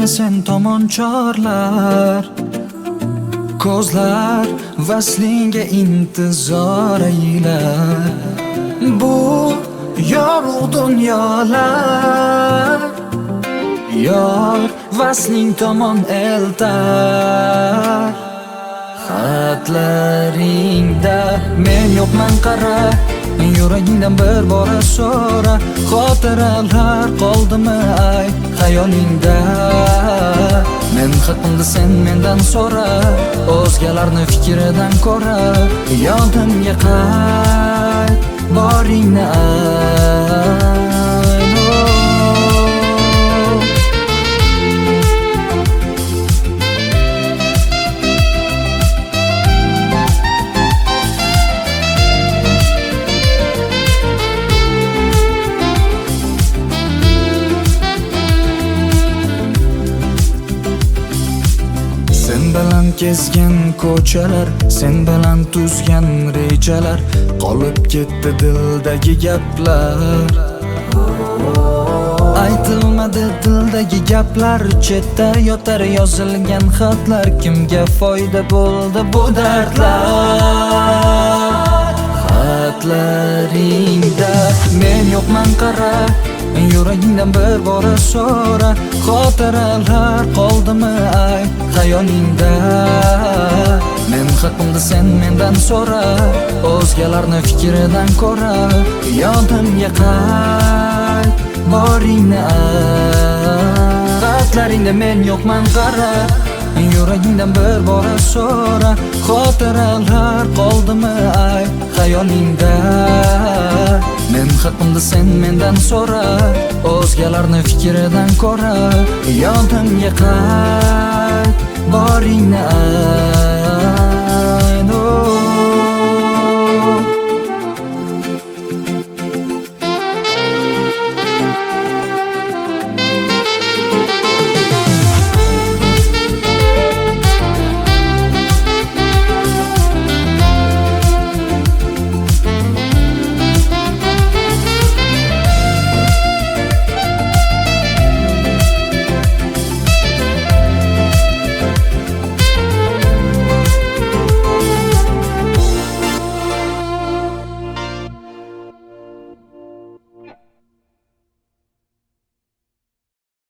meni sen tomon chorlar. Ko'zlar vaslinga intizor aylar. Bu yorug' dunyolar yor vasling tomon eltar. Xatlaringda men yo'qman qara, yuragingdan bir bora so'ra. Xotiralar qoldimi ay xayolingda? Men haqimda sen mendan so'ra, o'zgalarni fikridan ko'ra. Yodimga qayt, boringni ay. Sen bilan kezgan ko'chalar, sen bilan tuzgan rejalar, qolib ketdi dildagi gaplar. Aytilmadi dildagi gaplar, chetda yotar yozilgan xatlar. Kimga foyda bo'ldi bu dardlar? Xatlaringda men yo'qman qara, yuragingdan bir bora so'ra. Xotiralar qoldimi ay xayolingda? Men haqimda sen mendan so'ra, o'zgalarni fikridan ko'ra. Yodimga qayt, boringni ay. Xatlaringda men yo'qman qara, yuragingdan bir bora so'ra. Xotiralar qoldimi ay xayolingda? Men haqimda sen mendan so'ra, o'zgalarni fikridan ko'ra. Yodimga qayt, boringni ay.